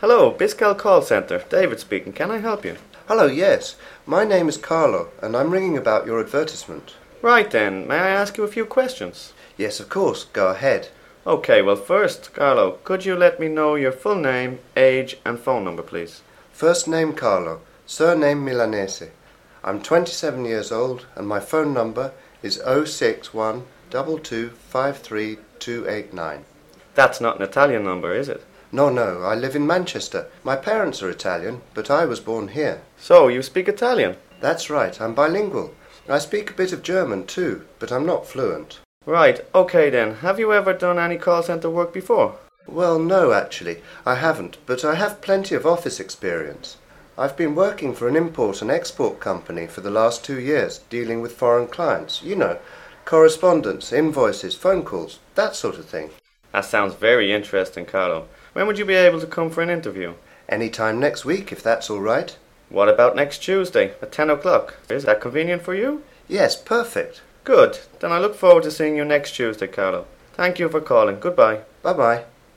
Hello, Biscal Call Centre. David speaking. Can I help you? Hello, yes. My name is Carlo, and I'm ringing about your advertisement. Right then, may I ask you a few questions? Yes, of course. Go ahead. Okay, well first, Carlo, could you let me know your full name, age and phone number, please? First name Carlo, surname Milanese. I'm 27 years old, and my phone number is 061 2253289. That's not an Italian number, is it? No, I live in Manchester. My parents are Italian, but I was born here. So, you speak Italian? That's right, I'm bilingual. I speak a bit of German too, but I'm not fluent. Right, okay then. Have you ever done any call centre work before? Well, no, actually, I haven't, but I have plenty of office experience. I've been working for an import and export company for the last 2 years, dealing with foreign clients. You know, correspondence, invoices, phone calls, that sort of thing. That sounds very interesting, Carlo. When would you be able to come for an interview? Any time next week, if that's all right. What about next Tuesday at 10 o'clock? Is that convenient for you? Yes, perfect. Good. Then I look forward to seeing you next Tuesday, Carlo. Thank you for calling. Goodbye. Bye-bye.